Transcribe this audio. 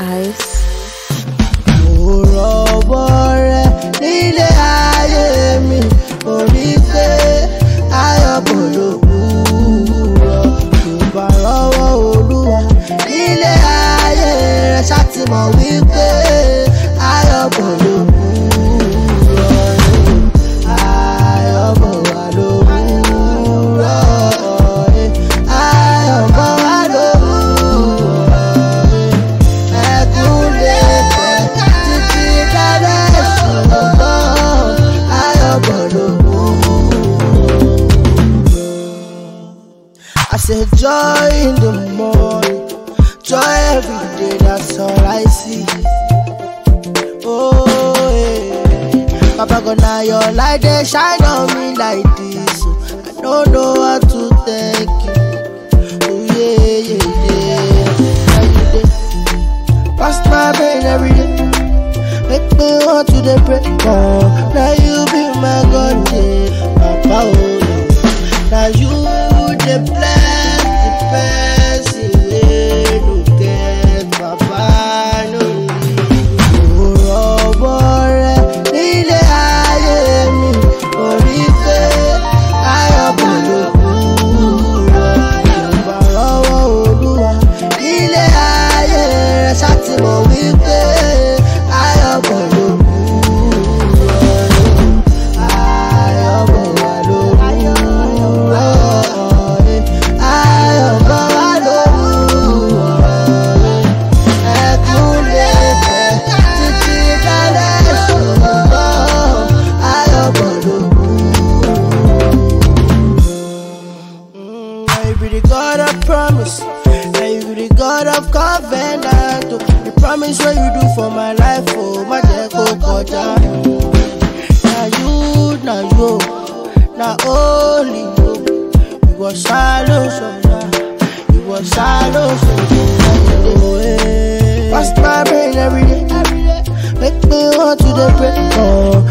Ice. I said joy in the morning, joy every day, that's all I see. Oh, yeah. Papa gonna your light, they shine on me like this. So I don't know what to thank you. Oh, yeah, yeah, yeah. Every day, past my brain every day. Make me want to the break. Oh, now you be my God, yeah. Papa, oh, yeah. Now you the bless the person we no get, Papa no leave. Orobore nile aye mi orife ayobolokuwa Ìbàrọ̀wọ́ Olúwa nile aye rẹ̀ ṣàtìmọ̀ wípé ayobolokuwa. God of promise, and you be the God of covenant. The promise what you do for my life, oh my deco koja. Now you, now only you. You was shallow, so you was shallow, so past my brain every day. Make me want to the break. Oh,